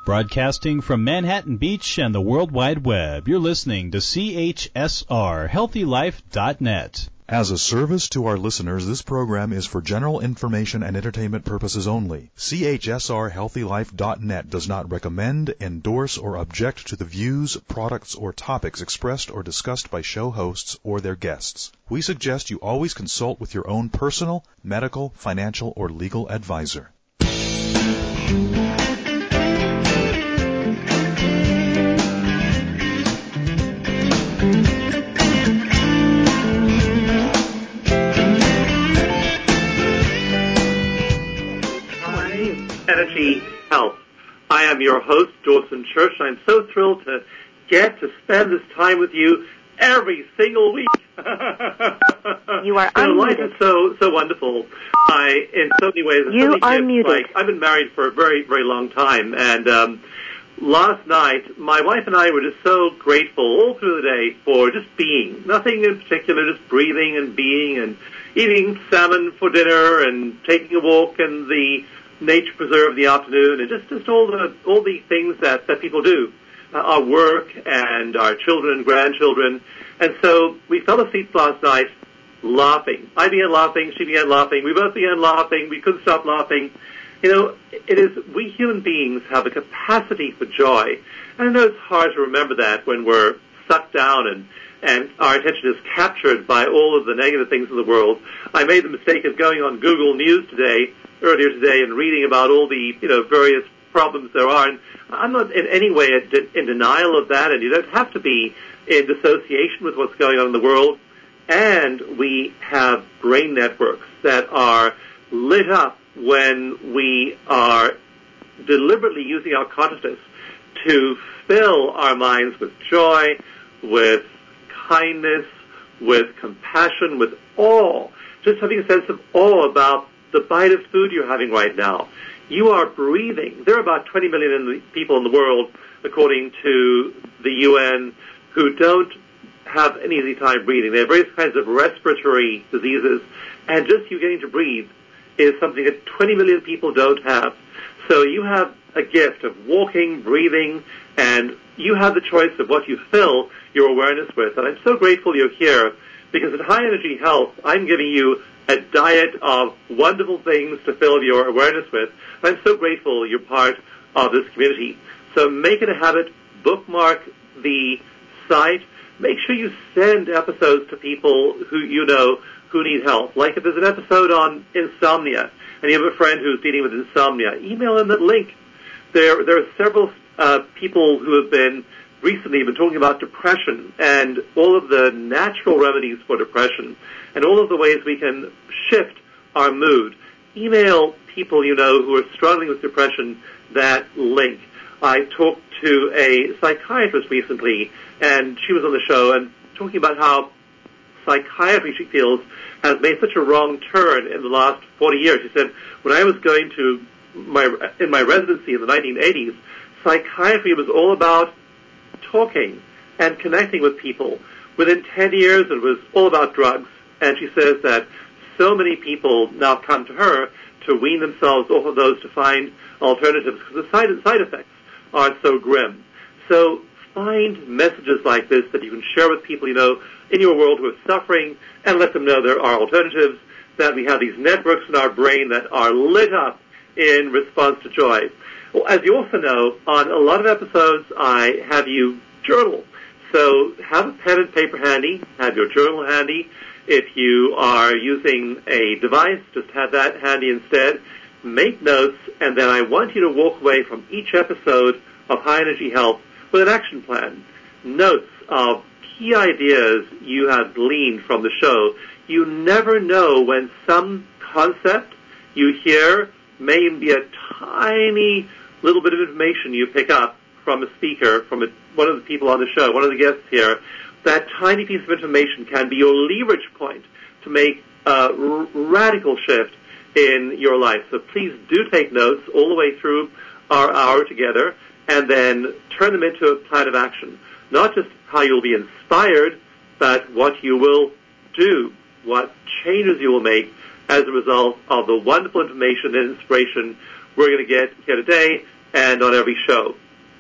Broadcasting from Manhattan Beach and the World Wide Web, you're listening to CHSR, HealthyLife.net. As a service to our listeners, this program is for general information and entertainment purposes only. CHSR HealthyLife.net does not recommend, endorse, or object to the views, products, or topics expressed or discussed by show hosts or their guests. We suggest you always consult with your own personal, medical, financial, or legal advisor. Energy Health. I am your host, Dawson Church, and I'm so thrilled to get to spend this time with you every single week. You are unmuted. Life is so wonderful. In so many ways, you are muted. Like, I've been married for a very, very long time, and last night, my wife and I were just so grateful all through the day for just being. Nothing in particular, just breathing and being and eating salmon for dinner and taking a walk in the nature preserve in the afternoon, and just all the things that people do, our work and our children and grandchildren. And so we fell asleep last night laughing. I began laughing, she began laughing, we both began laughing, we couldn't stop laughing. You know, it is, we human beings have a capacity for joy. And I know it's hard to remember that when we're sucked down and our attention is captured by all of the negative things in the world. I made the mistake of going on Google News earlier today, and reading about all the various problems there are. And I'm not in any way in denial of that, and you don't have to be in dissociation with what's going on in the world. And we have brain networks that are lit up when we are deliberately using our consciousness to fill our minds with joy, with kindness, with compassion, with awe, just having a sense of awe about the bite of food you're having right now. You are breathing. There are about 20 million people in the world, according to the UN, who don't have an easy time breathing. They have various kinds of respiratory diseases, and just you getting to breathe is something that 20 million people don't have. So you have a gift of walking, breathing, and you have the choice of what you fill your awareness with. And I'm so grateful you're here, because at High Energy Health, I'm giving you a diet of wonderful things to fill your awareness with. I'm so grateful you're part of this community. So make it a habit, bookmark the site. Make sure you send episodes to people who you know who need help. Like if there's an episode on insomnia, and you have a friend who's dealing with insomnia, email them that link. There are several people who have recently been talking about depression and all of the natural remedies for depression and all of the ways we can shift our mood. Email people you know who are struggling with depression that link. I talked to a psychiatrist recently, and she was on the show and talking about how psychiatry, she feels, has made such a wrong turn in the last 40 years. She said, when I was going to in my residency in the 1980s, psychiatry was all about talking and connecting with people. Within 10 years, it was all about drugs. And she says that so many people now come to her to wean themselves off of those to find alternatives because the side effects are so grim. So find messages like this that you can share with people you know in your world who are suffering, and let them know there are alternatives, that we have these networks in our brain that are lit up in response to joy. Well, as you also know, on a lot of episodes, I have you journal. So have a pen and paper handy, have your journal handy. If you are using a device, just have that handy instead. Make notes, and then I want you to walk away from each episode of High Energy Health with an action plan. Notes of key ideas you have gleaned from the show. You never know when some concept you hear may even be a tiny little bit of information you pick up from a speaker, from one of the people on the show, one of the guests here. That tiny piece of information can be your leverage point to make a radical shift in your life. So please do take notes all the way through our hour together, and then turn them into a plan of action. Not just how you'll be inspired, but what you will do, what changes you will make as a result of the wonderful information and inspiration we're going to get here today. and on every show.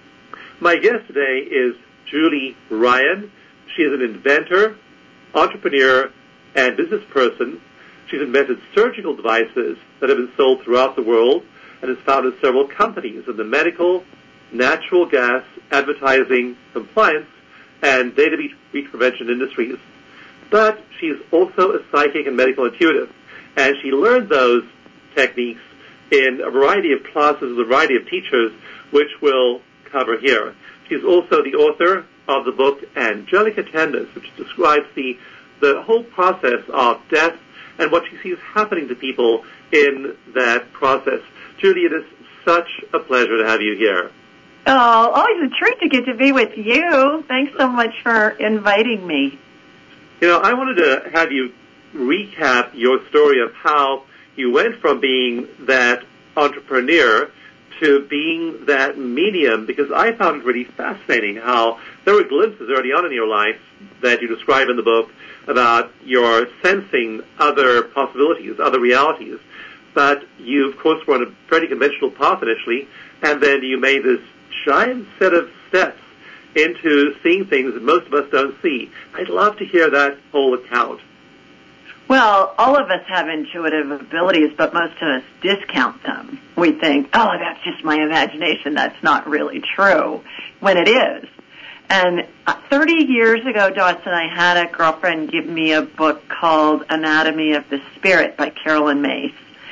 My guest today is Julie Ryan. She is an inventor, entrepreneur, and business person. She's invented surgical devices that have been sold throughout the world and has founded several companies in the medical, natural gas, advertising, compliance, and data breach prevention industries. But she's also a psychic and medical intuitive, and she learned those techniques in a variety of classes with a variety of teachers, which we'll cover here. She's also the author of the book Angelic Attendants, which describes the whole process of death and what she sees happening to people in that process. Julie, it is such a pleasure to have you here. Oh, always a treat to get to be with you. Thanks so much for inviting me. You know, I wanted to have you recap your story of how you went from being that entrepreneur to being that medium, because I found it really fascinating how there were glimpses early on in your life that you describe in the book about your sensing other possibilities, other realities. But you, of course, were on a fairly conventional path initially, and then you made this giant set of steps into seeing things that most of us don't see. I'd love to hear that whole account. Well, all of us have intuitive abilities, but most of us discount them. We think, oh, that's just my imagination. That's not really true, when it is. And 30 years ago, Dawson, I had a girlfriend give me a book called Anatomy of the Spirit by Carolyn Myss.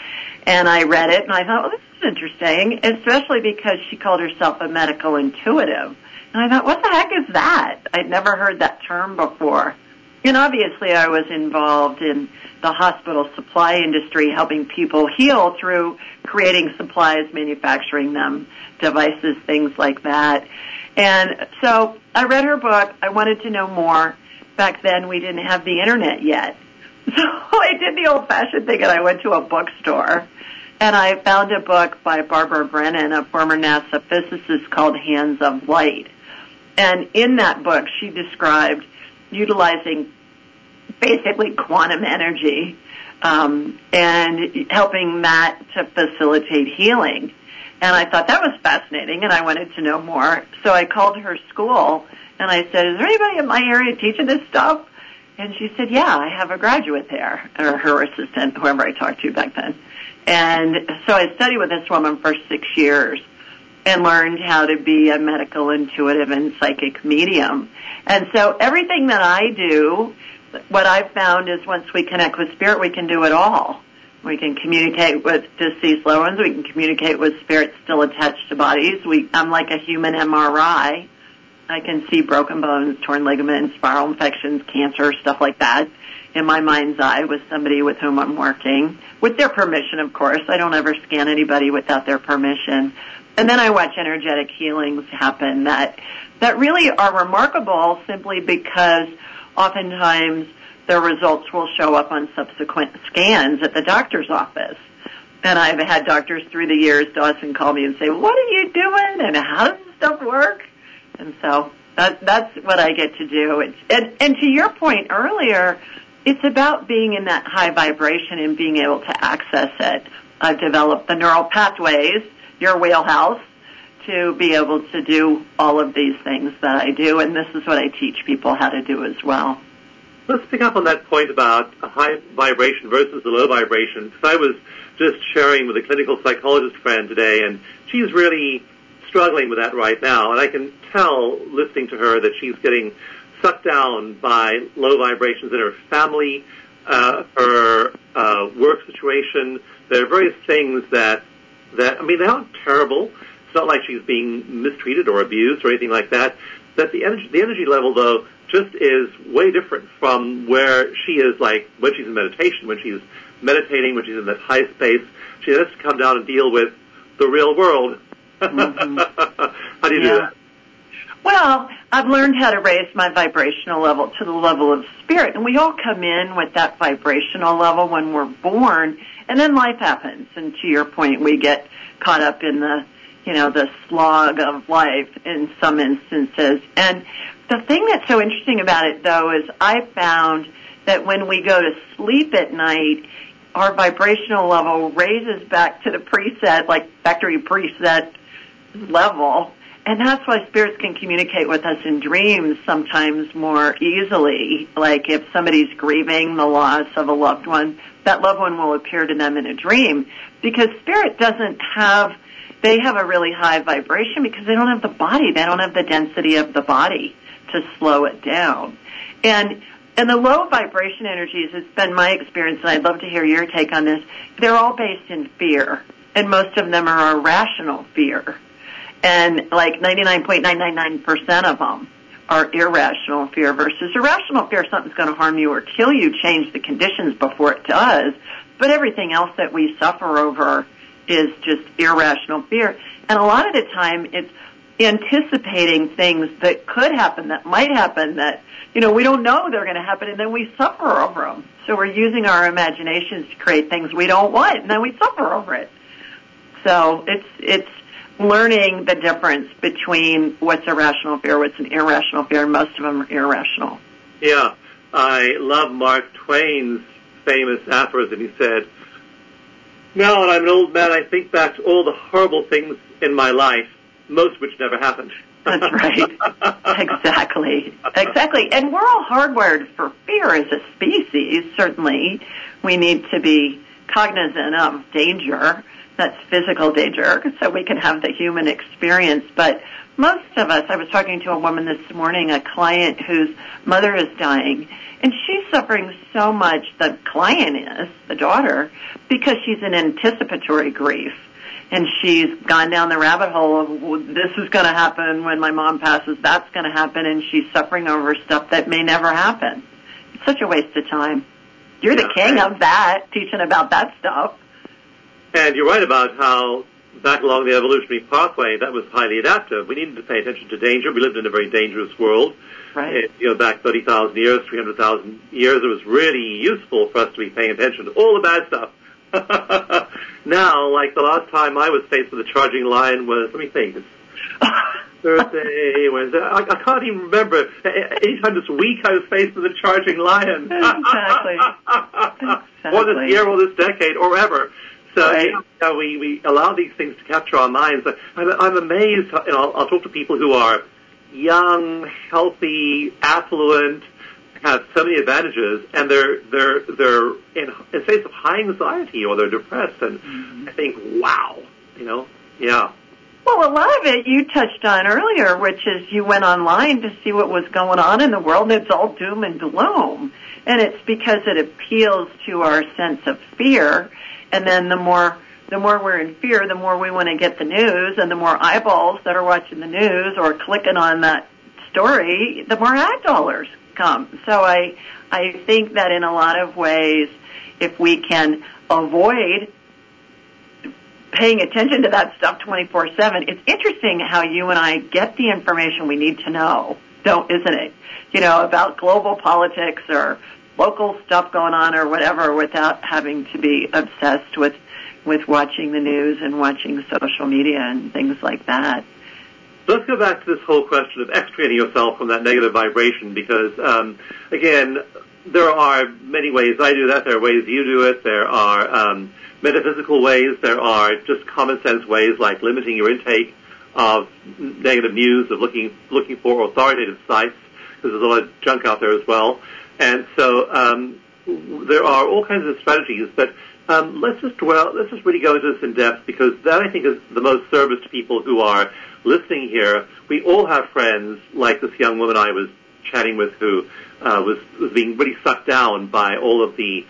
And I read it, and I thought, well, this is interesting, especially because she called herself a medical intuitive. And I thought, what the heck is that? I'd never heard that term before. And obviously I was involved in the hospital supply industry, helping people heal through creating supplies, manufacturing them, devices, things like that. And so I read her book. I wanted to know more. Back then we didn't have the internet yet. So I did the old-fashioned thing, and I went to a bookstore, and I found a book by Barbara Brennan, a former NASA physicist, called Hands of Light. And in that book, she described utilizing basically quantum energy and helping that to facilitate healing. And I thought that was fascinating, and I wanted to know more. So I called her school, and I said, is there anybody in my area teaching this stuff? And she said, yeah, I have a graduate there, or her assistant, whoever I talked to back then. And so I studied with this woman for 6 years and learned how to be a medical intuitive and psychic medium. And so everything that I do, what I've found is once we connect with spirit, we can do it all. We can communicate with deceased loved ones. We can communicate with spirits still attached to bodies. I'm like a human MRI. I can see broken bones, torn ligaments, viral infections, cancer, stuff like that in my mind's eye with somebody with whom I'm working. With their permission, of course. I don't ever scan anybody without their permission. And then I watch energetic healings happen that really are remarkable simply because oftentimes their results will show up on subsequent scans at the doctor's office. And I've had doctors through the years, Dawson, call me and say, what are you doing and how does this stuff work? And so that's what I get to do. And to your point earlier, it's about being in that high vibration and being able to access it. I've developed the neural pathways, your wheelhouse, to be able to do all of these things that I do, and this is what I teach people how to do as well. Let's pick up on that point about a high vibration versus a low vibration, because I was just sharing with a clinical psychologist friend today, and she's really struggling with that right now, and I can tell, listening to her, that she's getting sucked down by low vibrations in her family, her work situation. There are various things that I mean, they aren't terrible. It's not like she's being mistreated or abused or anything like that. That the energy level, though, just is way different from where she is, like when she's in meditation, when she's meditating, when she's in that high space. She has to come down and deal with the real world. Mm-hmm. How do you do that? Well, I've learned how to raise my vibrational level to the level of spirit, and we all come in with that vibrational level when we're born, and then life happens. And to your point, we get caught up in the slog of life in some instances. And the thing that's so interesting about it, though, is I found that when we go to sleep at night, our vibrational level raises back to the preset, like factory preset level. And that's why spirits can communicate with us in dreams sometimes more easily. Like if somebody's grieving the loss of a loved one, that loved one will appear to them in a dream, because spirit they have a really high vibration because they don't have the body. They don't have the density of the body to slow it down. And the low vibration energies, it's been my experience, and I'd love to hear your take on this, they're all based in fear. And most of them are irrational fear. And like 99.999% of them are irrational fear versus irrational fear. Something's going to harm you or kill you, change the conditions before it does. But everything else that we suffer over is just irrational fear. And a lot of the time it's anticipating things that could happen, that might happen, that, we don't know they're going to happen, and then we suffer over them. So we're using our imaginations to create things we don't want, and then we suffer over it. So it's learning the difference between what's a rational fear, what's an irrational fear, and most of them are irrational. Yeah. I love Mark Twain's famous aphorism. He said, "Now that I'm an old man, I think back to all the horrible things in my life, most of which never happened." That's right. Exactly. And we're all hardwired for fear as a species, certainly. We need to be cognizant of danger. That's physical danger, so we can have the human experience. But most of us, I was talking to a woman this morning, a client whose mother is dying, and she's suffering so much, the client is, the daughter, because she's in anticipatory grief. And she's gone down the rabbit hole of, well, this is going to happen when my mom passes, that's going to happen, and she's suffering over stuff that may never happen. It's such a waste of time. You're the king of that, teaching about that stuff. And you're right about how back along the evolutionary pathway, that was highly adaptive. We needed to pay attention to danger. We lived in a very dangerous world. Right. Back 30,000 years, 300,000 years, it was really useful for us to be paying attention to all the bad stuff. Now, like the last time I was faced with a charging lion was, let me think, it's Thursday, Wednesday, I can't even remember. Anytime this week I was faced with a charging lion. Exactly. Or this year, or this decade, or ever. So right. We allow these things to capture our minds. I'm amazed. I'll talk to people who are young, healthy, affluent, have so many advantages, and they're in a state of high anxiety, or they're depressed, and I think, wow, yeah. Well, a lot of it you touched on earlier, which is you went online to see what was going on in the world, and it's all doom and gloom. And it's because it appeals to our sense of fear, and then the more we're in fear, the more we want to get the news, and the more eyeballs that are watching the news or clicking on that story, the more ad dollars come. So I think that in a lot of ways, if we can avoid paying attention to that stuff 24/7, it's interesting how you and I get the information we need to know, isn't it? About global politics or local stuff going on or whatever, without having to be obsessed with watching the news and watching social media and things like that. Let's go back to this whole question of extricating yourself from that negative vibration, because, again, there are many ways I do that. There are ways you do it. There are metaphysical ways. There are just common sense ways, like limiting your intake of negative news, of looking for authoritative sites, because there's a lot of junk out there as well. And so there are all kinds of strategies, but let's just really go into this in depth, because that, I think, is the most service to people who are listening here. We all have friends like this young woman I was chatting with, who was being really sucked down by all these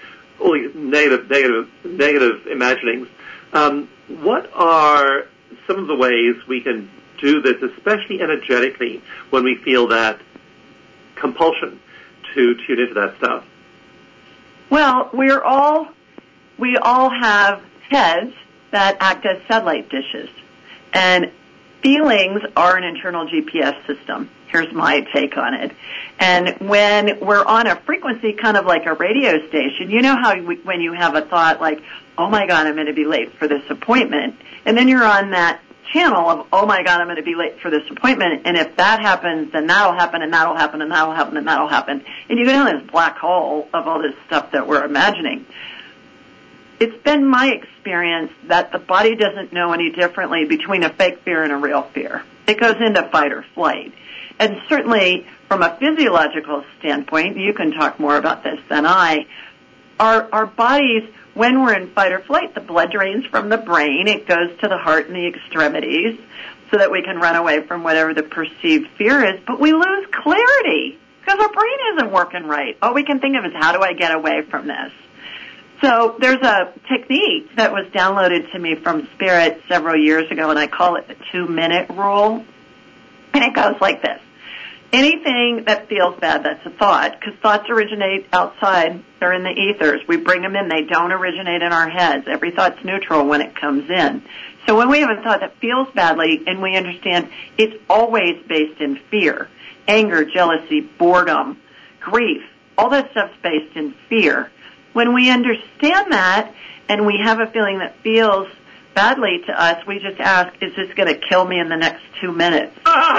negative imaginings. What are some of the ways we can do this, especially energetically, when we feel that compulsion to tune into that stuff? Well, we all have heads that act as satellite dishes, and feelings are an internal GPS system. Here's my take on it. And when we're on a frequency, kind of like a radio station, you know how when you have a thought like, oh my God, I'm going to be late for this appointment, and then you're on that channel of, oh my God, I'm going to be late for this appointment, and if that happens, then that'll happen, and that'll happen, and that'll happen, and that'll happen. And you go down this black hole of all this stuff that we're imagining. it's been my experience that the body doesn't know any differently between a fake fear and a real fear. It goes into fight or flight. And certainly from a physiological standpoint, you can talk more about this than I, our bodies, when we're in fight or flight, the blood drains from the brain. It goes to the heart and the extremities so that we can run away from whatever the perceived fear is. But we lose clarity because our brain isn't working right. All we can think of is, how do I get away from this? So there's a technique that was downloaded to me from Spirit several years ago, and I call it the 2-minute rule. And it goes like this. Anything that feels bad, that's a thought, because thoughts originate outside. They're in the ethers. We bring them in. They don't originate in our heads. Every thought's neutral when it comes in. So when we have a thought that feels badly and we understand it's always based in fear, anger, jealousy, boredom, grief, all that stuff's based in fear. When we understand that and we have a feeling that feels badly to us, we just ask, is this going to kill me in the next 2 minutes?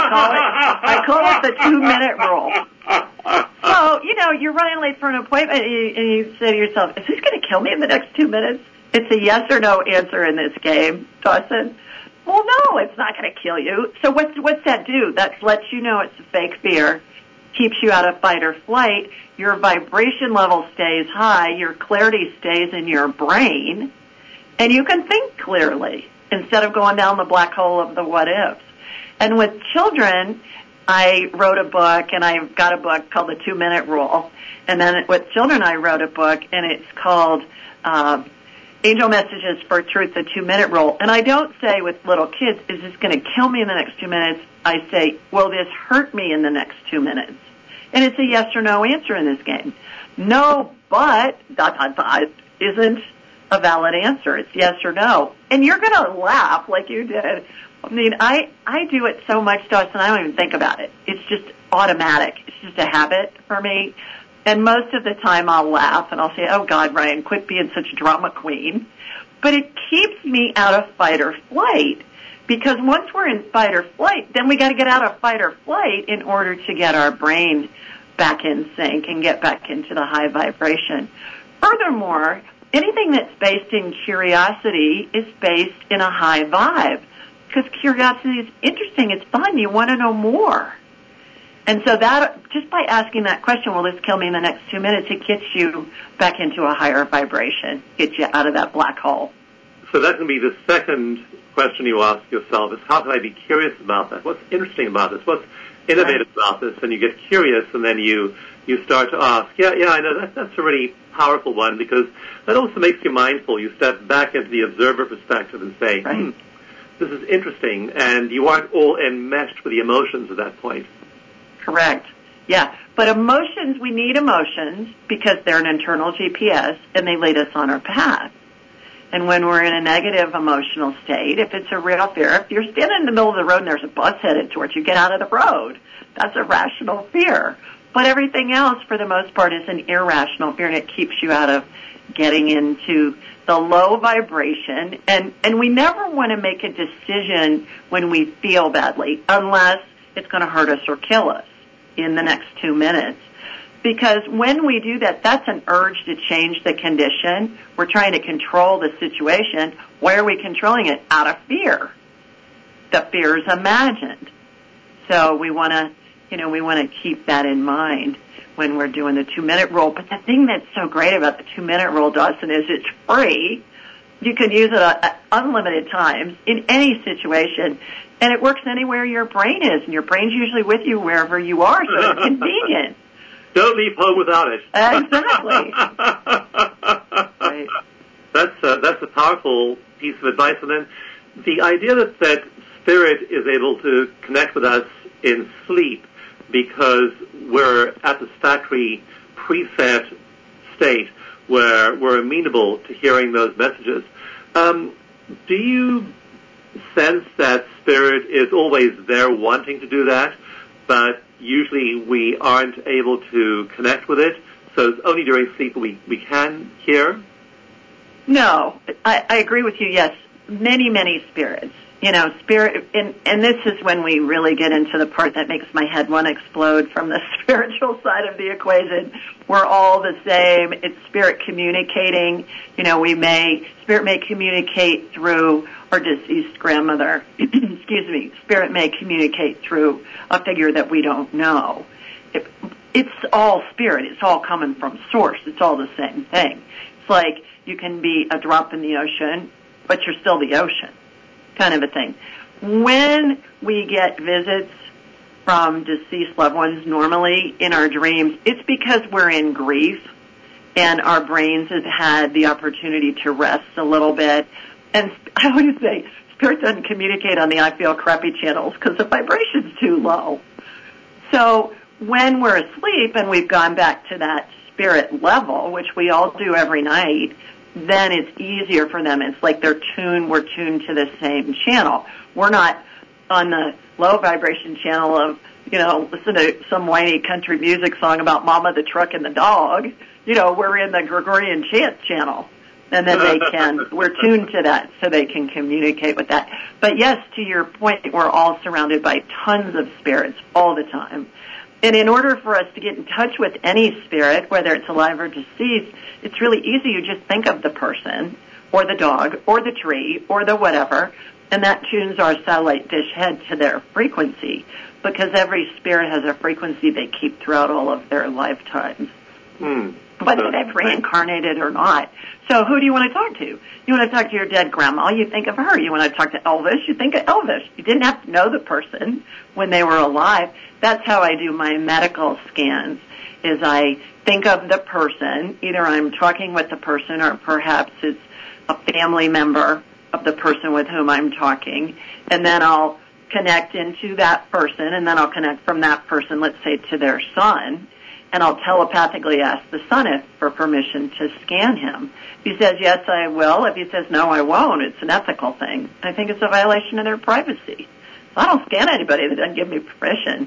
I call it the 2-minute rule. So, you're running late for an appointment and you say to yourself, is this going to kill me in the next 2 minutes? It's a yes or no answer in this game, Dawson. Well, no, it's not going to kill you. So what's that do? That lets you know it's a fake fear, keeps you out of fight or flight, your vibration level stays high, your clarity stays in your brain, and you can think clearly instead of going down the black hole of the what ifs. And with children, I wrote a book, and I've got a book called The 2-Minute Rule. And then with children, I wrote a book, and it's called Angel Messages for Truth, The 2-Minute Rule. And I don't say with little kids, is this going to kill me in the next 2 minutes? I say, will this hurt me in the next 2 minutes? And it's a yes or no answer in this game. No, but, ... isn't a valid answer. It's yes or no. And you're going to laugh like you did. I mean, I do it so much, Dawson, I don't even think about it. It's just automatic. It's just a habit for me. And most of the time I'll laugh and I'll say, oh, God, Ryan, quit being such a drama queen. But it keeps me out of fight or flight, because once we're in fight or flight, then we got to get out of fight or flight in order to get our brain back in sync and get back into the high vibration. Furthermore, anything that's based in curiosity is based in a high vibe, because curiosity is interesting. It's fun. You want to know more. And so that, just by asking that question, will this kill me in the next 2 minutes, it gets you back into a higher vibration, gets you out of that black hole. So that can be the second question you ask yourself, is how can I be curious about that? What's interesting about this? What's innovative about this? And you get curious, and then you start to ask, yeah, I know, that's a really powerful one, because that also makes you mindful. You step back into the observer perspective and say, this is interesting, and you aren't all enmeshed with the emotions at that point. Correct. Yeah. But emotions, we need emotions because they're an internal GPS and they lead us on our path. And when we're in a negative emotional state, if it's a real fear, if you're standing in the middle of the road and there's a bus headed towards you, get out of the road. That's a rational fear. But everything else, for the most part, is an irrational fear, and it keeps you out of getting into the low vibration. And we never want to make a decision when we feel badly unless it's going to hurt us or kill us in the next 2 minutes. Because when we do that, that's an urge to change the condition. We're trying to control the situation. Why are we controlling it? Out of fear. The fear is imagined. So we want to keep that in mind when we're doing the 2-minute rule. But the thing that's so great about the 2-minute rule, Dawson, is it's free. You can use it at unlimited times in any situation. And it works anywhere your brain is, and your brain's usually with you wherever you are, so it's convenient. Don't leave home without it. Exactly. Right. That's a powerful piece of advice. And then the idea that spirit is able to connect with us in sleep because we're at this factory preset state where we're amenable to hearing those messages. Do you sense that spirit is always there wanting to do that, but usually we aren't able to connect with it, so it's only during sleep we can hear? No, I agree with you, yes. Many, many spirits spirit, and this is when we really get into the part that makes my head want to explode from the spiritual side of the equation. We're all the same. It's spirit communicating. Spirit may communicate through our deceased grandmother. Excuse me. Spirit may communicate through a figure that we don't know. It's all spirit. It's all coming from source. It's all the same thing. It's like you can be a drop in the ocean, but you're still the ocean, kind of a thing. When we get visits from deceased loved ones normally in our dreams, it's because we're in grief and our brains have had the opportunity to rest a little bit. And I always say, spirit doesn't communicate on the I feel crappy channels because the vibration's too low. So when we're asleep and we've gone back to that spirit level, which we all do every night, then it's easier for them. It's like we're tuned to the same channel. We're not on the low vibration channel of, listen to some whiny country music song about Mama, the truck, and the dog. We're in the Gregorian chant channel. And then we're tuned to that so they can communicate with that. But yes, to your point, we're all surrounded by tons of spirits all the time. And in order for us to get in touch with any spirit, whether it's alive or deceased, it's really easy. You just think of the person or the dog or the tree or the whatever, and that tunes our satellite dish head to their frequency, because every spirit has a frequency they keep throughout all of their lifetimes, whether they've reincarnated or not. So who do you want to talk to? You want to talk to your dead grandma, you think of her. You want to talk to Elvis, you think of Elvis. You didn't have to know the person when they were alive. That's how I do my medical scans, is I think of the person. Either I'm talking with the person or perhaps it's a family member of the person with whom I'm talking. And then I'll connect into that person, and then I'll connect from that person, let's say, to their son. And I'll telepathically ask the son for permission to scan him. If he says, yes, I will. If he says, no, I won't, it's an ethical thing. I think it's a violation of their privacy. So I don't scan anybody that doesn't give me permission.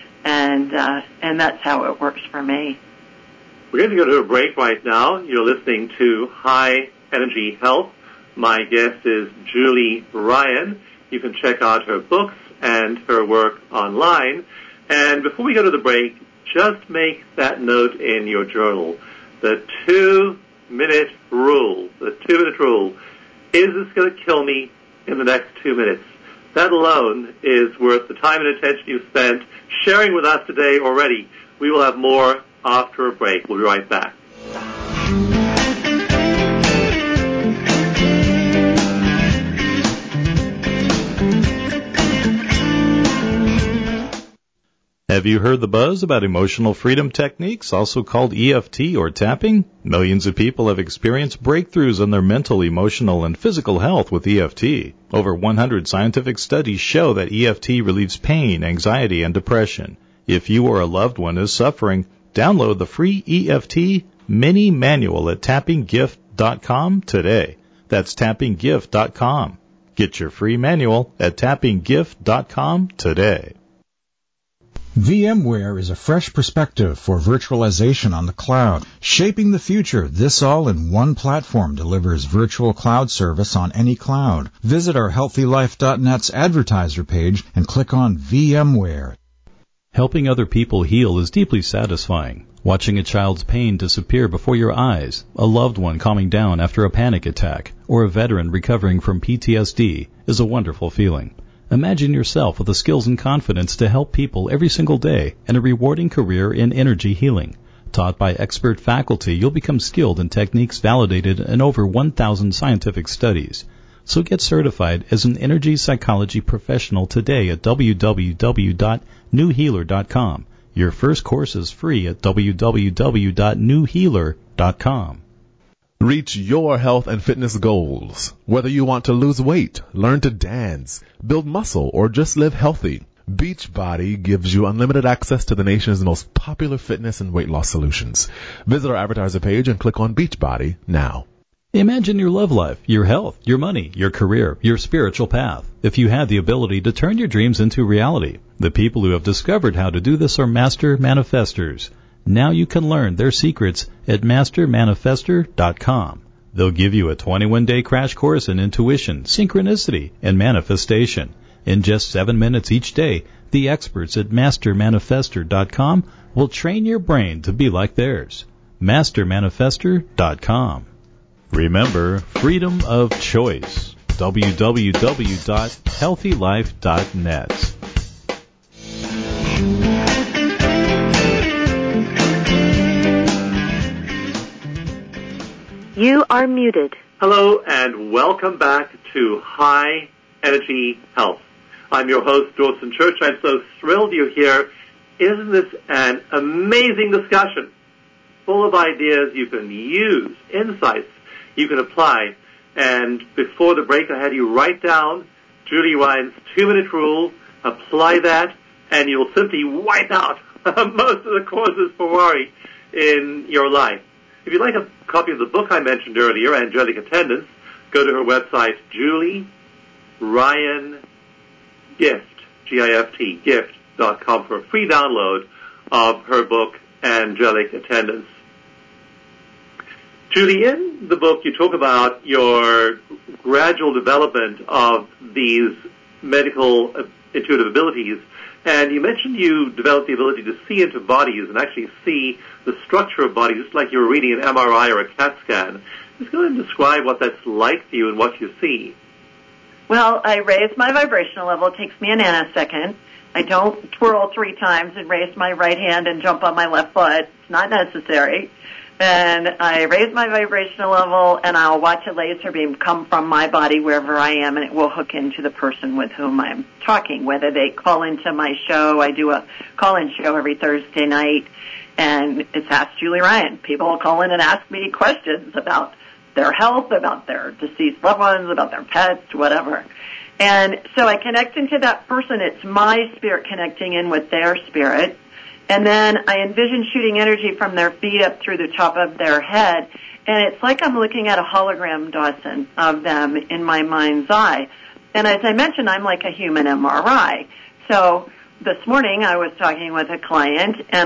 And that's how it works for me. We're going to go to a break right now. You're listening to High Energy Health. My guest is Julie Ryan. You can check out her books and her work online. And before we go to the break, just make that note in your journal. The 2-minute rule. The 2-minute rule. Is this going to kill me in the next 2 minutes? That alone is worth the time and attention you've spent sharing with us today already. We will have more after a break. We'll be right back. Have you heard the buzz about emotional freedom techniques, also called EFT or tapping? Millions of people have experienced breakthroughs in their mental, emotional, and physical health with EFT. Over 100 scientific studies show that EFT relieves pain, anxiety, and depression. If you or a loved one is suffering, download the free EFT mini manual at tappinggift.com today. That's tappinggift.com. Get your free manual at tappinggift.com today. VMware is a fresh perspective for virtualization on the cloud. Shaping the future, this all in one platform delivers virtual cloud service on any cloud. Visit our HealthyLife.net's advertiser page and click on VMware. Helping other people heal is deeply satisfying. Watching a child's pain disappear before your eyes, a loved one calming down after a panic attack, or a veteran recovering from PTSD is a wonderful feeling. Imagine yourself with the skills and confidence to help people every single day and a rewarding career in energy healing. Taught by expert faculty, you'll become skilled in techniques validated in over 1,000 scientific studies. So get certified as an energy psychology professional today at www.newhealer.com. Your first course is free at www.newhealer.com. Reach your health and fitness goals. Whether you want to lose weight, learn to dance, build muscle, or just live healthy, Beachbody gives you unlimited access to the nation's most popular fitness and weight loss solutions. Visit our advertiser page and click on Beachbody now. Imagine your love life, your health, your money, your career, your spiritual path. If you had the ability to turn your dreams into reality, the people who have discovered how to do this are master manifestors. Now you can learn their secrets at mastermanifestor.com. They'll give you a 21-day crash course in intuition, synchronicity, and manifestation. In just 7 minutes each day, the experts at MasterManifester.com will train your brain to be like theirs. MasterManifester.com. Remember, freedom of choice. www.healthylife.net. You are muted. Hello and welcome back to High Energy Health. I'm your host, Dawson Church. I'm so thrilled you're here. Isn't this an amazing discussion? Full of ideas you can use, insights you can apply. And before the break, I had you write down Julie Ryan's 2-minute rule, apply that, and you'll simply wipe out most of the causes for worry in your life. If you'd like a copy of the book I mentioned earlier, Angelic Attendance, go to her website, Julie Ryan Gift, G-I-F-T, gift.com for a free download of her book, Angelic Attendance. Julie, in the book you talk about your gradual development of these medical intuitive abilities, and you mentioned you developed the ability to see into bodies and actually see the structure of bodies, just like you were reading an MRI or a CAT scan. Just go ahead and describe what that's like for you and what you see. Well, I raise my vibrational level. It takes me a nanosecond. I don't twirl 3 times and raise my right hand and jump on my left foot. It's not necessary. And I raise my vibrational level, and I'll watch a laser beam come from my body wherever I am, and it will hook into the person with whom I'm talking, whether they call into my show. I do a call-in show every Thursday night, and it's Ask Julie Ryan. People will call in and ask me questions about their health, about their deceased loved ones, about their pets, whatever. And so I connect into that person. It's my spirit connecting in with their spirit. And then I envision shooting energy from their feet up through the top of their head. And it's like I'm looking at a hologram, Dawson, of them in my mind's eye. And as I mentioned, I'm like a human MRI. So this morning I was talking with a client, and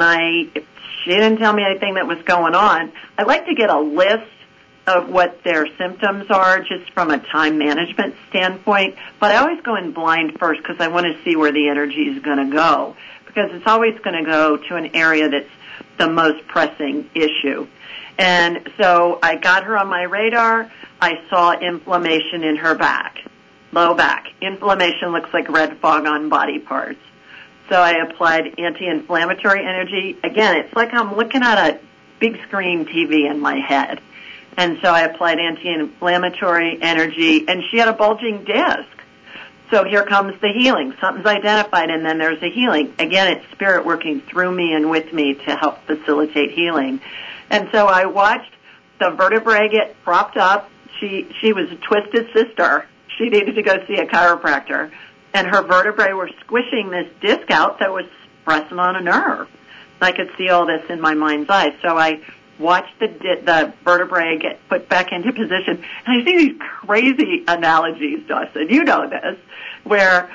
she didn't tell me anything that was going on. I like to get a list of what their symptoms are just from a time management standpoint. But I always go in blind first because I want to see where the energy is going to go, because it's always going to go to an area that's the most pressing issue. And so I got her on my radar. I saw inflammation in her back, low back. Inflammation looks like red fog on body parts. So I applied anti-inflammatory energy. Again, it's like I'm looking at a big screen TV in my head. And so I applied anti-inflammatory energy, and she had a bulging disc. So here comes the healing. Something's identified, and then there's a healing. Again, it's spirit working through me and with me to help facilitate healing. And so I watched the vertebrae get propped up. She was a twisted sister. She needed to go see a chiropractor. And her vertebrae were squishing this disc out that was pressing on a nerve. I could see all this in my mind's eye. So I watched the vertebrae get put back into position. And I see these crazy analogies, Dawson. You know this, where,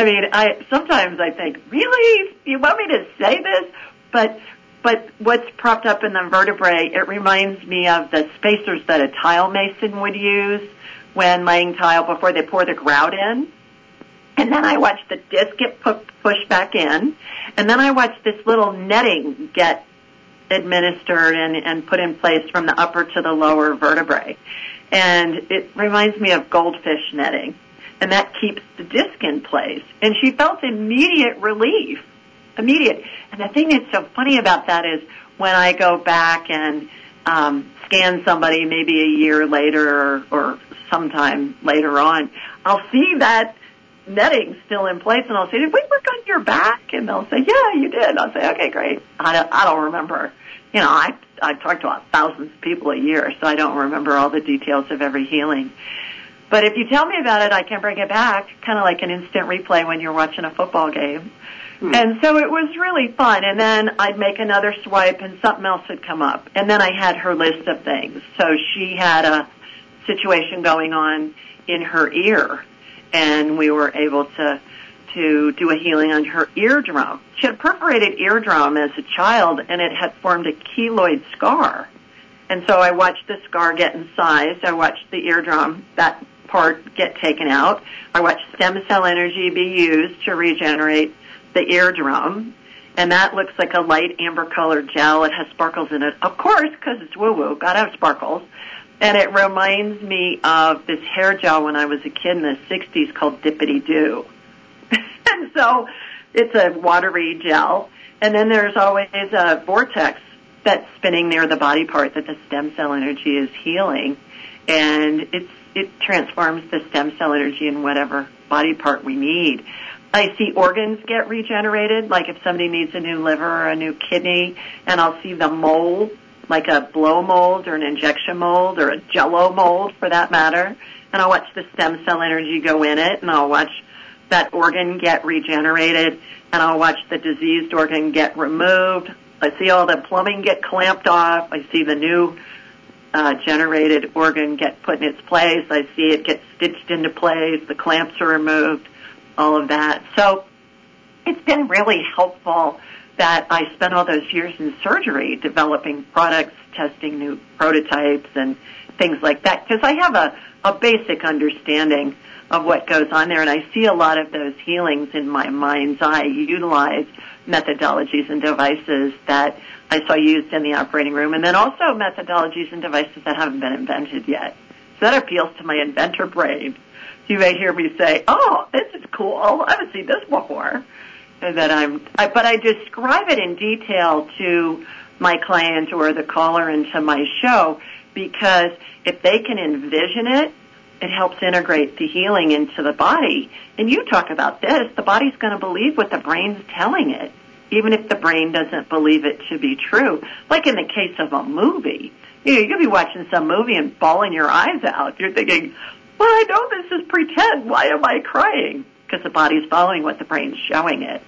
sometimes I think, really? You want me to say this? But what's propped up in the vertebrae, it reminds me of the spacers that a tile mason would use when laying tile before they pour the grout in. And then I watched the disc get pushed back in. And then I watched this little netting get administered and put in place from the upper to the lower vertebrae. And it reminds me of goldfish netting. And that keeps the disc in place. And she felt immediate relief. Immediate. And the thing that's so funny about that is when I go back and scan somebody maybe a year later or sometime later on, I'll see that netting still in place, and I'll say, did we work on your back? And they'll say, yeah, you did. I'll say, okay, great. I don't remember. You know, I talk to thousands of people a year, so I don't remember all the details of every healing. But if you tell me about it, I can bring it back, kind of like an instant replay when you're watching a football game. And so it was really fun. And then I'd make another swipe, and something else would come up. And then I had her list of things. So she had a situation going on in her ear, and we were able to do a healing on her eardrum. She had perforated eardrum as a child, and it had formed a keloid scar. And so I watched the scar get incised. I watched the eardrum, that part, get taken out. I watched stem cell energy be used to regenerate the eardrum. And that looks like a light amber-colored gel. It has sparkles in it, of course, because it's woo-woo. Got to have sparkles. And it reminds me of this hair gel when I was a kid in the 60s called Dippity Doo. And so it's a watery gel. And then there's always a vortex that's spinning near the body part that the stem cell energy is healing. And it transforms the stem cell energy in whatever body part we need. I see organs get regenerated, like if somebody needs a new liver or a new kidney, and I'll see the mold, like a blow mold or an injection mold or a jello mold for that matter, and I'll watch the stem cell energy go in it, and I'll watch that organ get regenerated, and I'll watch the diseased organ get removed. I see all the plumbing get clamped off. I see the new generated organ get put in its place. I see it get stitched into place. The clamps are removed. All of that. So it's been really helpful that I spent all those years in surgery developing products, testing new prototypes and things like that, because I have a basic understanding of what goes on there, and I see a lot of those healings in my mind's eye. Utilize methodologies and devices that I saw used in the operating room, and then also methodologies and devices that haven't been invented yet. So that appeals to my inventor brain. You may hear me say, "Oh, this is cool. I haven't seen this before." And then but I describe it in detail to my client or the caller into my show, because if they can envision it, it helps integrate the healing into the body. And you talk about this, the body's going to believe what the brain's telling it, even if the brain doesn't believe it to be true. Like in the case of a movie. You'll be watching some movie and bawling your eyes out. You're thinking, well, I know this is pretend. Why am I crying? Because the body's following what the brain's showing it.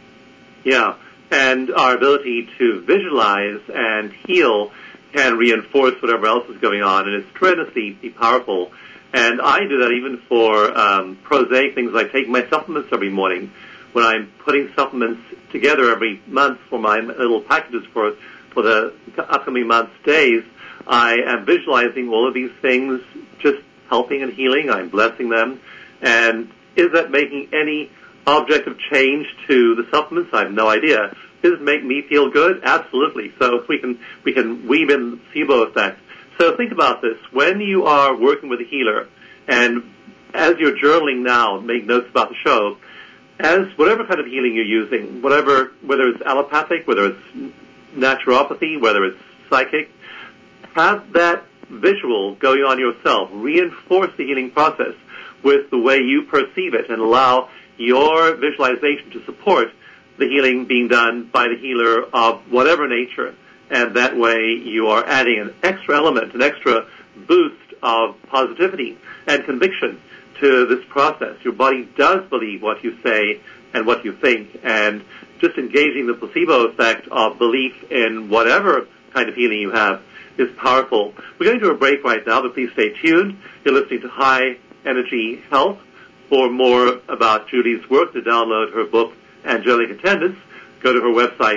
Yeah, and our ability to visualize and heal can reinforce whatever else is going on, and it's tremendously powerful. And I do that even for prosaic things like taking my supplements every morning. When I'm putting supplements together every month for my little packages for the upcoming month's days, I am visualizing all of these things just helping and healing. I'm blessing them. And is that making any objective change to the supplements? I have no idea. Does it make me feel good? Absolutely. So if we can weave in the placebo effect. So think about this. When you are working with a healer, and as you're journaling now, make notes about the show, as whatever kind of healing you're using, whether it's allopathic, whether it's naturopathy, whether it's psychic, have that visual going on yourself. Reinforce the healing process with the way you perceive it and allow your visualization to support the healing being done by the healer of whatever nature. And that way you are adding an extra element, an extra boost of positivity and conviction to this process. Your body does believe what you say and what you think, and just engaging the placebo effect of belief in whatever kind of healing you have is powerful. We're going to a break right now, but please stay tuned. You're listening to High Energy Health. For more about Julie's work, to download her book, Angelic Attendants, go to her website,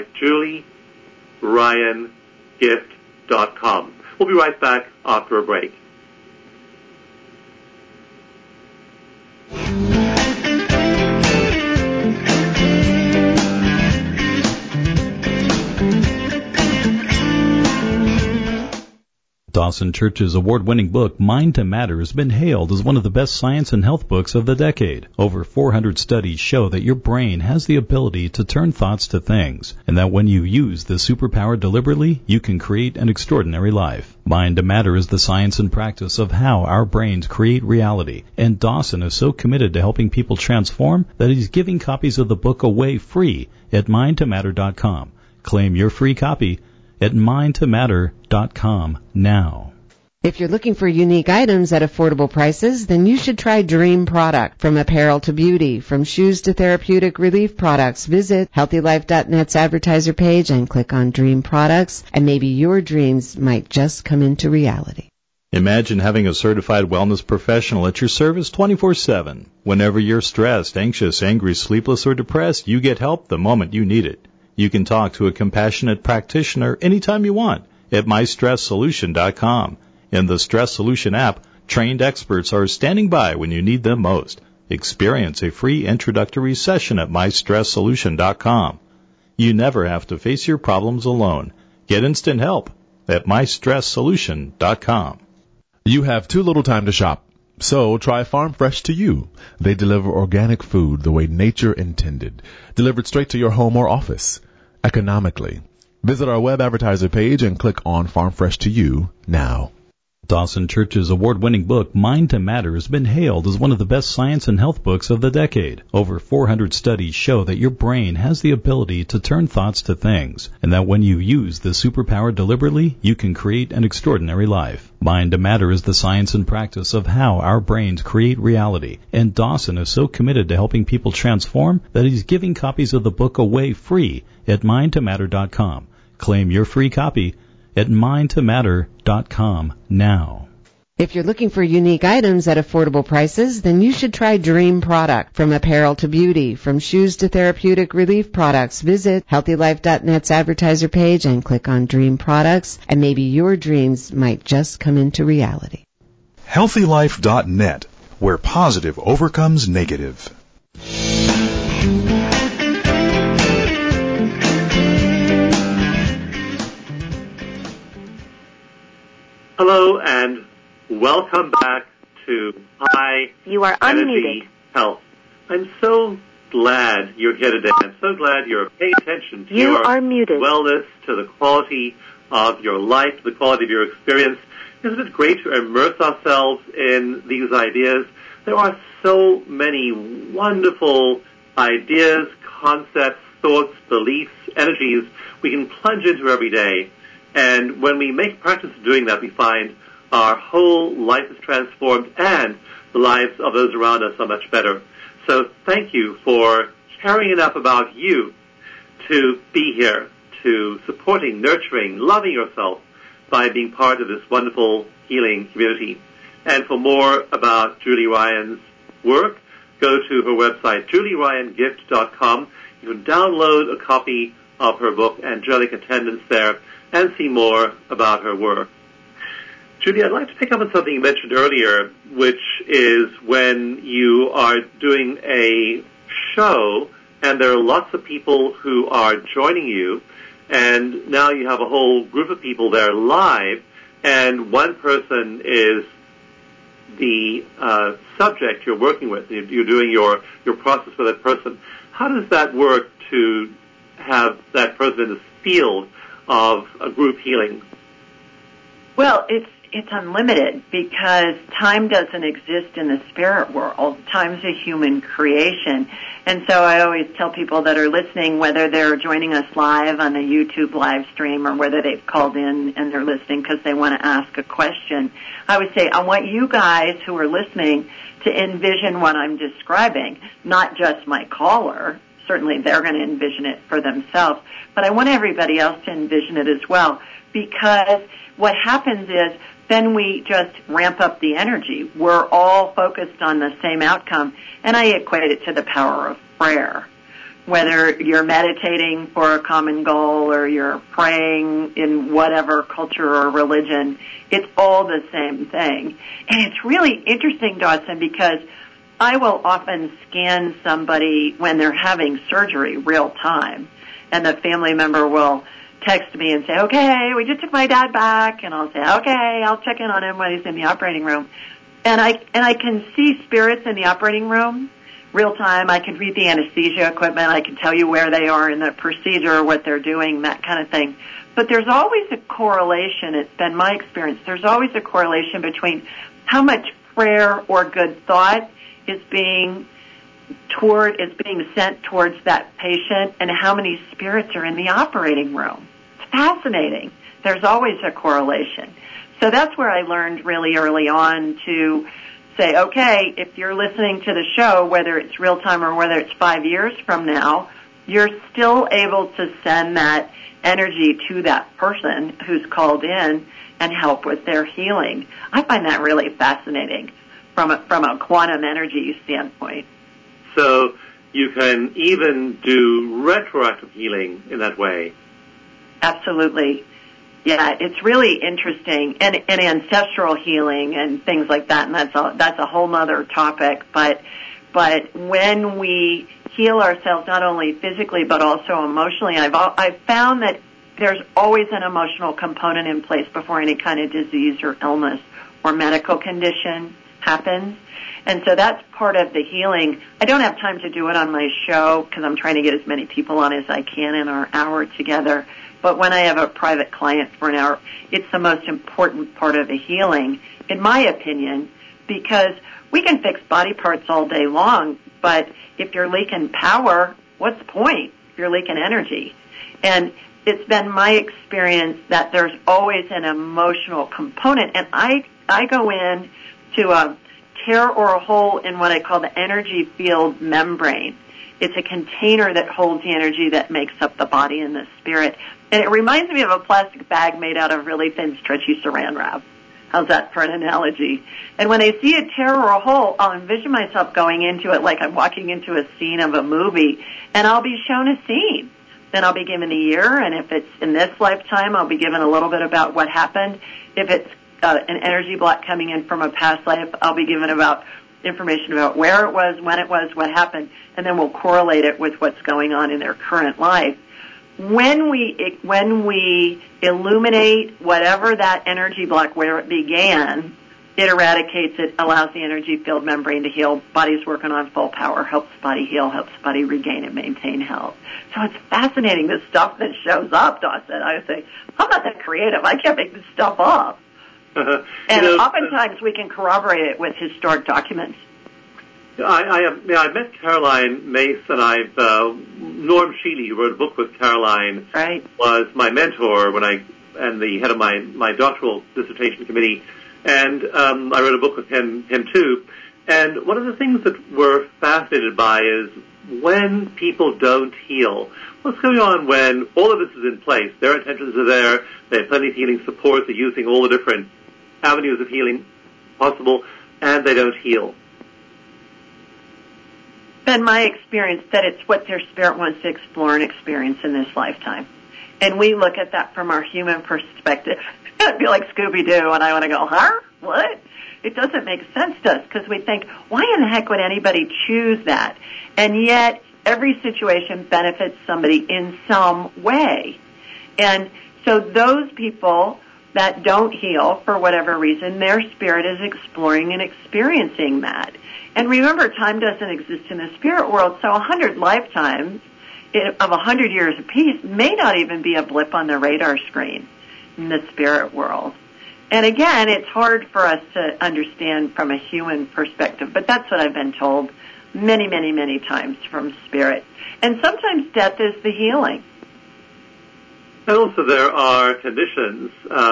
julieryangift.com. We'll be right back after a break. Dawson Church's award-winning book, Mind to Matter, has been hailed as one of the best science and health books of the decade. Over 400 studies show that your brain has the ability to turn thoughts to things, and that when you use the superpower deliberately, you can create an extraordinary life. Mind to Matter is the science and practice of how our brains create reality, and Dawson is so committed to helping people transform that he's giving copies of the book away free at mindtomatter.com. Claim your free copy at mindtomatter.com now. If you're looking for unique items at affordable prices, then you should try Dream Product. From apparel to beauty, from shoes to therapeutic relief products, visit HealthyLife.net's advertiser page and click on Dream Products, and maybe your dreams might just come into reality. Imagine having a certified wellness professional at your service 24/7. Whenever you're stressed, anxious, angry, sleepless, or depressed, you get help the moment you need it. You can talk to a compassionate practitioner anytime you want, at MyStressSolution.com. In the Stress Solution app, trained experts are standing by when you need them most. Experience a free introductory session at MyStressSolution.com. You never have to face your problems alone. Get instant help at MyStressSolution.com. You have too little time to shop, so try Farm Fresh to You. They deliver organic food the way nature intended, delivered straight to your home or office, economically. Visit our web advertiser page and click on Farm Fresh to You now. Dawson Church's award-winning book, Mind to Matter, has been hailed as one of the best science and health books of the decade. Over 400 studies show that your brain has the ability to turn thoughts to things, and that when you use the superpower deliberately, you can create an extraordinary life. Mind to Matter is the science and practice of how our brains create reality, and Dawson is so committed to helping people transform that he's giving copies of the book away free at mindtomatter.com. Claim your free copy at mindtomatter.com now. If you're looking for unique items at affordable prices, then you should try Dream Product. From apparel to beauty, from shoes to therapeutic relief products, visit HealthyLife.net's advertiser page and click on Dream Products, and maybe your dreams might just come into reality. HealthyLife.net, where positive overcomes negative. Hello and welcome back to High You are Energy unmuted. Health. I'm so glad you're here today. I'm so glad you're paying attention to You your are muted. wellness, to the quality of your life, the quality of your experience. Isn't it great to immerse ourselves in these ideas? There are so many wonderful ideas, concepts, thoughts, beliefs, energies we can plunge into every day. And when we make practice of doing that, we find our whole life is transformed and the lives of those around us are much better. So thank you for caring enough about you to be here, to supporting, nurturing, loving yourself by being part of this wonderful healing community. And for more about Julie Ryan's work, go to her website, julieryangift.com. You can download a copy of her book, Angelic Attendance, there, and see more about her work. Julie, I'd like to pick up on something you mentioned earlier, which is when you are doing a show and there are lots of people who are joining you, and now you have a whole group of people there live, and one person is the subject you're working with. You're doing your process with that person. How does that work to have that person in the field of a group healing? Well, it's unlimited because time doesn't exist in the spirit world. Time's a human creation. And so I always tell people that are listening, whether they're joining us live on a YouTube live stream or whether they've called in and they're listening because they want to ask a question, I would say I want you guys who are listening to envision what I'm describing, not just my caller. Certainly they're going to envision it for themselves, but I want everybody else to envision it as well, because what happens is then we just ramp up the energy. We're all focused on the same outcome, and I equate it to the power of prayer. Whether you're meditating for a common goal or you're praying in whatever culture or religion, it's all the same thing. And it's really interesting, Dawson, because I will often scan somebody when they're having surgery real time, and the family member will text me and say, okay, we just took my dad back, and I'll say, okay, I'll check in on him when he's in the operating room. And I can see spirits in the operating room real time. I can read the anesthesia equipment. I can tell you where they are in the procedure, what they're doing, that kind of thing. But there's always a correlation. It's been my experience. There's always a correlation between how much prayer or good thought is being sent towards that patient and how many spirits are in the operating room. It's fascinating. There's always a correlation. So that's where I learned really early on to say, okay, if you're listening to the show, whether it's real time or whether it's 5 years from now, you're still able to send that energy to that person who's called in and help with their healing. I find that really fascinating from a quantum energy standpoint. So you can even do retroactive healing in that way. Absolutely. Yeah, it's really interesting, and ancestral healing and things like that, and that's a whole other topic. But when we heal ourselves, not only physically but also emotionally, I've found that there's always an emotional component in place before any kind of disease or illness or medical condition happens. And so that's part of the healing. I don't have time to do it on my show because I'm trying to get as many people on as I can in our hour together. But when I have a private client for an hour, it's the most important part of the healing, in my opinion, because we can fix body parts all day long, but if you're leaking power, what's the point? You're leaking energy. And it's been my experience that there's always an emotional component. And I go in to a tear or a hole in what I call the energy field membrane. It's a container that holds the energy that makes up the body and the spirit. And it reminds me of a plastic bag made out of really thin, stretchy saran wrap. How's that for an analogy? And when I see a tear or a hole, I'll envision myself going into it like I'm walking into a scene of a movie, and I'll be shown a scene. Then I'll be given a year, and if it's in this lifetime, I'll be given a little bit about what happened. If it's an energy block coming in from a past life, I'll be given about information about where it was, when it was, what happened, and then we'll correlate it with what's going on in their current life. When we illuminate whatever that energy block where it began, it eradicates it, allows the energy field membrane to heal. Body's working on full power, helps body heal, helps body regain and maintain health. So it's fascinating, the stuff that shows up, Dawson. I say, I'm not that creative. I can't make this stuff up. And oftentimes we can corroborate it with historic documents. I met Caroline Mace, and Norm Sheely, who wrote a book with Caroline, right, was my mentor and the head of my doctoral dissertation committee, and I wrote a book with him too. And one of the things that we're fascinated by is when people don't heal. What's going on when all of this is in place? Their intentions are there. They have plenty of healing support. They're using all the different avenues of healing possible, and they don't heal. Been my experience that it's what their spirit wants to explore and experience in this lifetime. And we look at that from our human perspective. It'd be like Scooby-Doo, and I want to go, huh? What? It doesn't make sense to us because we think, why in the heck would anybody choose that? And yet, every situation benefits somebody in some way. And so those people that don't heal for whatever reason, their spirit is exploring and experiencing that. And remember, time doesn't exist in the spirit world, so 100 lifetimes of 100 years apiece may not even be a blip on the radar screen in the spirit world. And again, it's hard for us to understand from a human perspective, but that's what I've been told many, many, many times from spirit. And sometimes death is the healing. And also there are conditions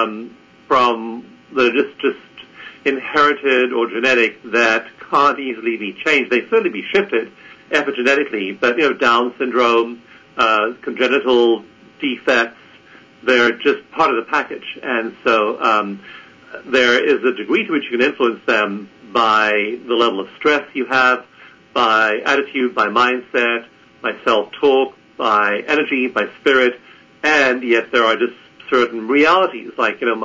from that are just inherited or genetic that can't easily be changed. They certainly be shifted epigenetically, but Down syndrome, congenital defects, they're just part of the package. And so there is a degree to which you can influence them by the level of stress you have, by attitude, by mindset, by self-talk, by energy, by spirit, and yet there are just certain realities, like your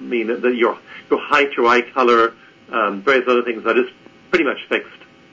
height, your eye color, various other things are just pretty much fixed.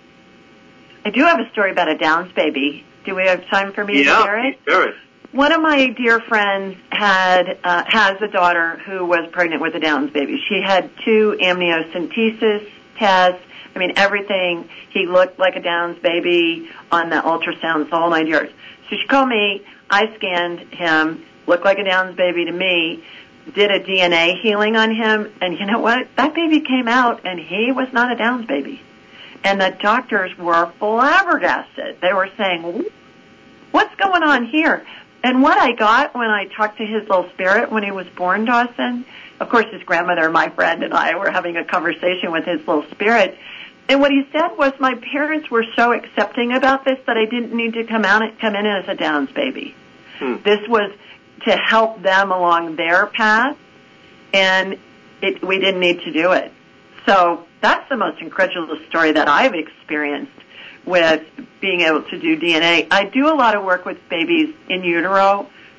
I do have a story about a Downs baby. Do we have time for me to share it? Yeah, share it. One of my dear friends has a daughter who was pregnant with a Downs baby. She had 2 amniocentesis tests. I mean, everything. He looked like a Downs baby on the ultrasounds, the whole 9 yards. So she called me. I scanned him, looked like a Downs baby to me, did a DNA healing on him, and you know what? That baby came out, and he was not a Downs baby. And the doctors were flabbergasted. They were saying, what's going on here? And what I got when I talked to his little spirit when he was born, Dawson, of course his grandmother, my friend, and I were having a conversation with his little spirit, and what he said was, my parents were so accepting about this that I didn't need to come in as a Downs baby. This was to help them along their path, and we didn't need to do it. So that's the most incredible story that I've experienced with being able to do DNA. I do a lot of work with babies in utero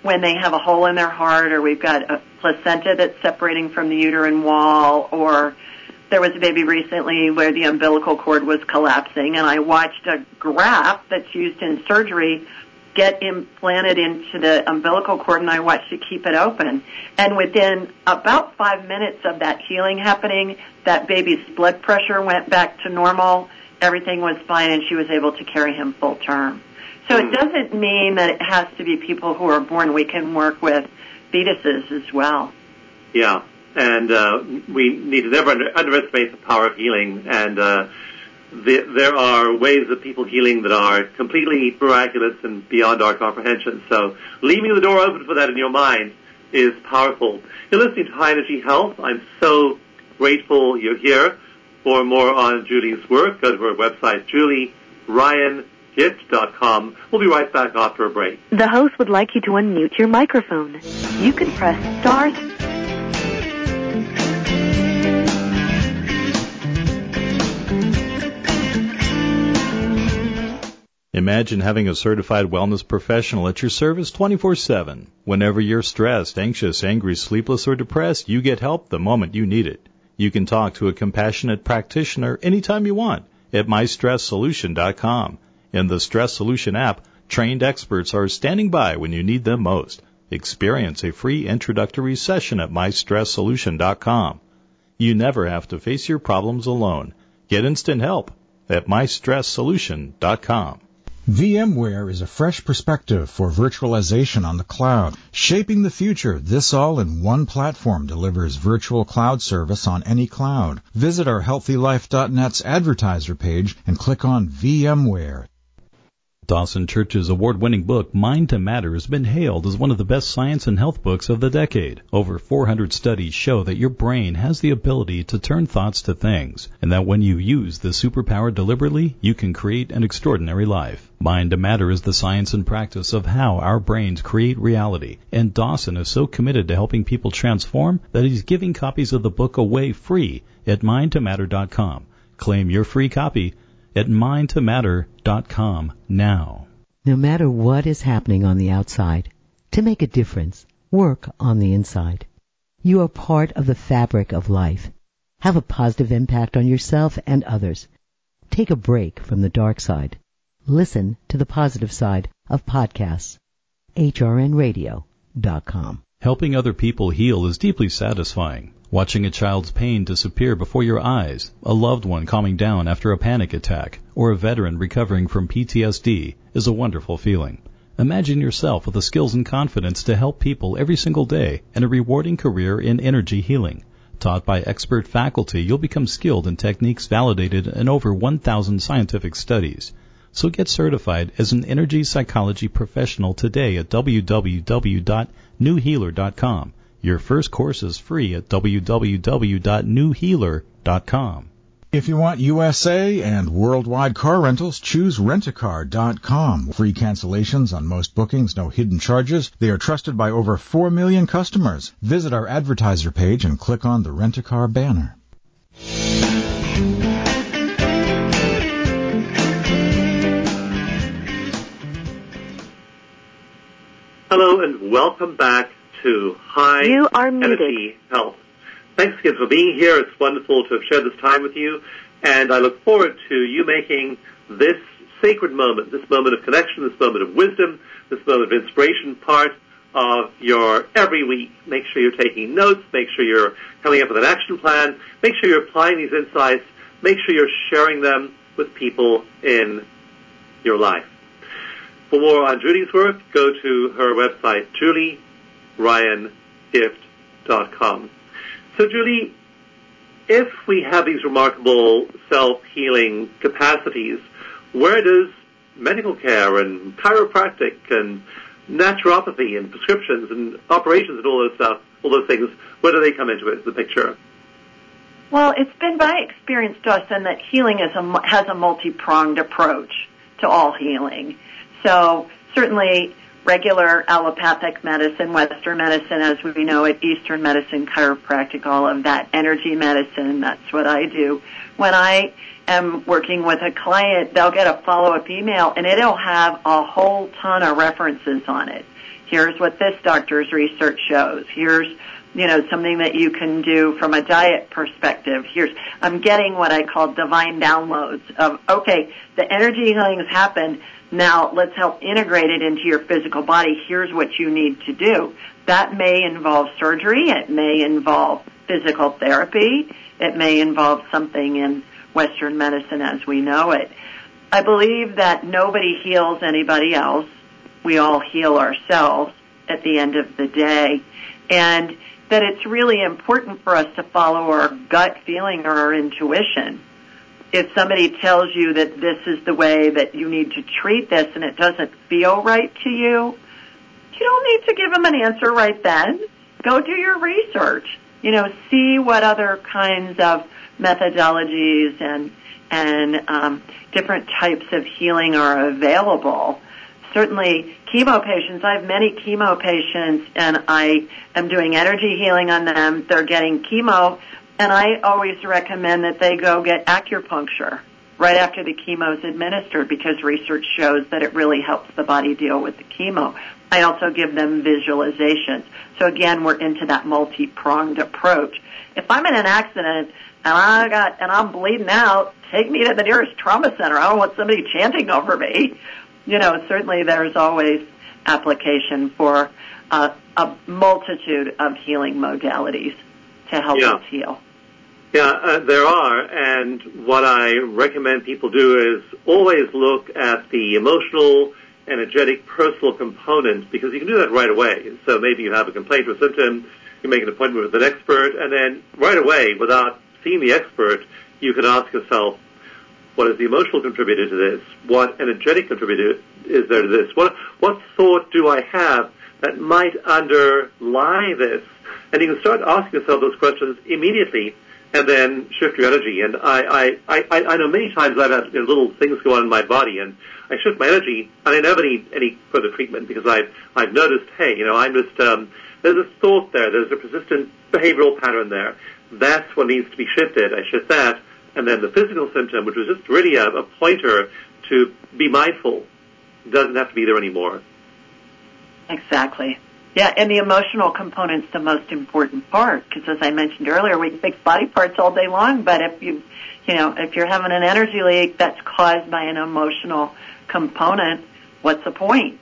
when they have a hole in their heart, or we've got a placenta that's separating from the uterine wall, or there was a baby recently where the umbilical cord was collapsing, and I watched a graft that's used in surgery get implanted into the umbilical cord, and I watched it keep it open. And within about 5 minutes of that healing happening, that baby's blood pressure went back to normal, everything was fine, and she was able to carry him full term. So it doesn't mean that it has to be people who are born. We can work with fetuses as well. Yeah, and we need to never underestimate the power of healing, and there are ways of people healing that are completely miraculous and beyond our comprehension. So leaving the door open for that in your mind is powerful. You're listening to High Energy Health. I'm so grateful you're here. For more on Julie's work, go to her website, JulieRyanGift.com. We'll be right back after a break. The host would like you to unmute your microphone. You can press star. Imagine having a certified wellness professional at your service 24/7. Whenever you're stressed, anxious, angry, sleepless, or depressed, you get help the moment you need it. You can talk to a compassionate practitioner anytime you want at MyStressSolution.com. In the Stress Solution app, trained experts are standing by when you need them most. Experience a free introductory session at MyStressSolution.com. You never have to face your problems alone. Get instant help at MyStressSolution.com. VMware is a fresh perspective for virtualization on the cloud. Shaping the future, this all in one platform delivers virtual cloud service on any cloud. Visit our HealthyLife.net's advertiser page and click on VMware. Dawson Church's award-winning book, Mind to Matter, has been hailed as one of the best science and health books of the decade. Over 400 studies show that your brain has the ability to turn thoughts to things, and that when you use this superpower deliberately, you can create an extraordinary life. Mind to Matter is the science and practice of how our brains create reality, and Dawson is so committed to helping people transform that he's giving copies of the book away free at mindtomatter.com. Claim your free copy at mindtomatter.com now. No matter what is happening on the outside, to make a difference, work on the inside. You are part of the fabric of life. Have a positive impact on yourself and others. Take a break from the dark side. Listen to the positive side of podcasts. hrnradio.com. Helping other people heal is deeply satisfying. Watching a child's pain disappear before your eyes, a loved one calming down after a panic attack, or a veteran recovering from PTSD is a wonderful feeling. Imagine yourself with the skills and confidence to help people every single day and a rewarding career in energy healing. Taught by expert faculty, you'll become skilled in techniques validated in over 1,000 scientific studies. So get certified as an energy psychology professional today at www.newhealer.com. Your first course is free at www.newhealer.com. If you want USA and worldwide car rentals, choose rentacar.com. Free cancellations on most bookings, no hidden charges. They are trusted by over 4 million customers. Visit our advertiser page and click on the Rent-A-Car banner. Hello and welcome back to High Energy Health. Thanks again for being here. It's wonderful to have shared this time with you, and I look forward to you making this sacred moment, this moment of connection, this moment of wisdom, this moment of inspiration part of your every week. Make sure you're taking notes. Make sure you're coming up with an action plan. Make sure you're applying these insights. Make sure you're sharing them with people in your life. For more on Julie's work, go to her website, JulieRyanGift.com. So, Julie, if we have these remarkable self-healing capacities, where does medical care and chiropractic and naturopathy and prescriptions and operations and all those things, where do they come into the picture? Well, it's been my experience, Dawson, that healing has a multi-pronged approach to all healing. So certainly regular allopathic medicine, Western medicine, as we know it, Eastern medicine, chiropractic, all of that, energy medicine, that's what I do. When I am working with a client, they'll get a follow-up email, and it'll have a whole ton of references on it. Here's what this doctor's research shows. Here's, something that you can do from a diet perspective. I'm getting what I call divine downloads of, okay, the energy healing's happened. Now let's help integrate it into your physical body. Here's what you need to do. That may involve surgery. It may involve physical therapy. It may involve something in Western medicine as we know it. I believe that nobody heals anybody else. We all heal ourselves at the end of the day. And that it's really important for us to follow our gut feeling or our intuition. If somebody tells you that this is the way that you need to treat this and it doesn't feel right to you, you don't need to give them an answer right then. Go do your research. See what other kinds of methodologies and different types of healing are available. Certainly, chemo patients, I have many chemo patients, and I am doing energy healing on them. They're getting chemo, and I always recommend that they go get acupuncture right after the chemo is administered because research shows that it really helps the body deal with the chemo. I also give them visualizations. So again, we're into that multi-pronged approach. If I'm in an accident and I'm bleeding out, take me to the nearest trauma center. I don't want somebody chanting over me. Certainly there's always application for a multitude of healing modalities to help us heal. Yeah, there are, and what I recommend people do is always look at the emotional, energetic, personal component, because you can do that right away. So maybe you have a complaint or symptom, you make an appointment with an expert, and then right away, without seeing the expert, you can ask yourself, what is the emotional contributor to this? What energetic contributor is there to this? What thought do I have that might underlie this? And you can start asking yourself those questions immediately and then shift your energy. And I know many times I've had little things go on in my body, and I shift my energy, and I never need any further treatment because I've noticed, hey, I'm just, there's a thought there, there's a persistent behavioral pattern there. That's what needs to be shifted. I shift that. And then the physical symptom, which was just really a pointer to be mindful, doesn't have to be there anymore. Exactly. Yeah, and the emotional component's the most important part, because as I mentioned earlier, we can fix body parts all day long, but if if you're having an energy leak that's caused by an emotional component, what's the point?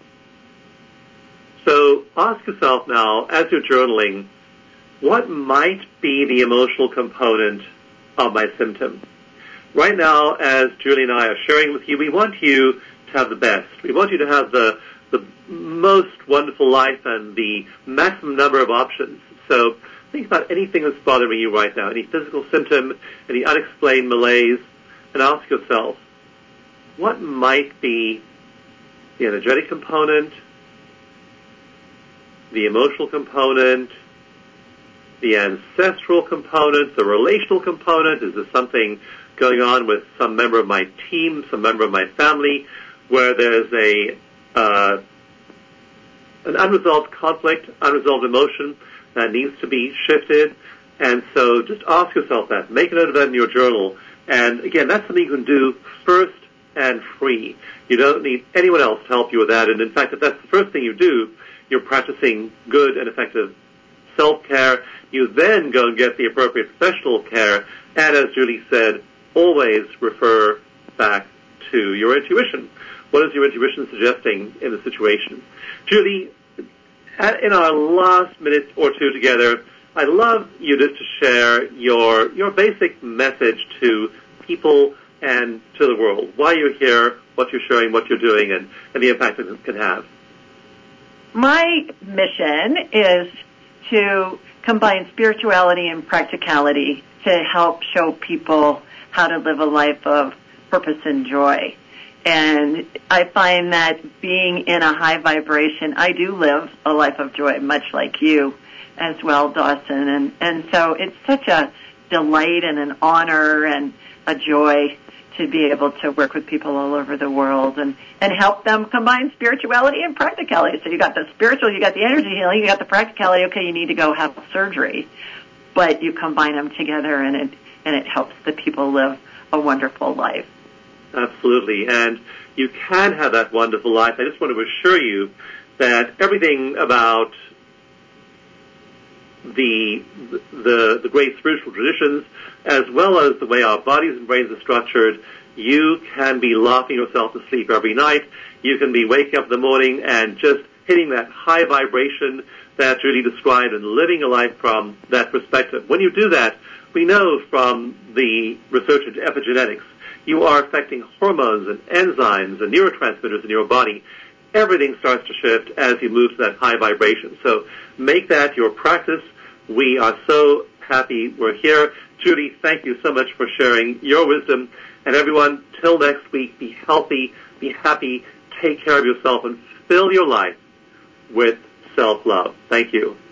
So ask yourself now, as you're journaling, what might be the emotional component of my symptom? Right now, as Julie and I are sharing with you, we want you to have the best. We want you to have the most wonderful life and the maximum number of options. So think about anything that's bothering you right now, any physical symptom, any unexplained malaise, and ask yourself, what might be the energetic component, the emotional component, the ancestral component, the relational component? Is there something going on with some member of my team, some member of my family, where there's an unresolved conflict, unresolved emotion that needs to be shifted? And so just ask yourself that. Make a note of that in your journal. And again, that's something you can do first and free. You don't need anyone else to help you with that. And in fact, if that's the first thing you do, you're practicing good and effective self-care. You then go and get the appropriate professional care. And as Julie said, always refer back to your intuition. What is your intuition suggesting in the situation? Julie, in our last minute or two together, I'd love you just to share your basic message to people and to the world. Why you're here, what you're showing, what you're doing, and the impact it can have. My mission is to combine spirituality and practicality to help show people how to live a life of purpose and joy. And I find that being in a high vibration, I do live a life of joy, much like you as well, Dawson. And so it's such a delight and an honor and a joy to be able to work with people all over the world and help them combine spirituality and practicality. So you got the spiritual, you got the energy healing, you got the practicality. Okay, you need to go have surgery, but you combine them together and it helps the people live a wonderful life. Absolutely. And you can have that wonderful life. I just want to assure you that everything about the great spiritual traditions, as well as the way our bodies and brains are structured, you can be laughing yourself to sleep every night. You can be waking up in the morning and just hitting that high vibration that Judy described and living a life from that perspective. When you do that, we know from the research into epigenetics, you are affecting hormones and enzymes and neurotransmitters in your body. Everything starts to shift as you move to that high vibration. So make that your practice. We are so happy we're here. Judy, thank you so much for sharing your wisdom. And everyone, till next week, be healthy, be happy, take care of yourself, and fill your life with self-love. Thank you.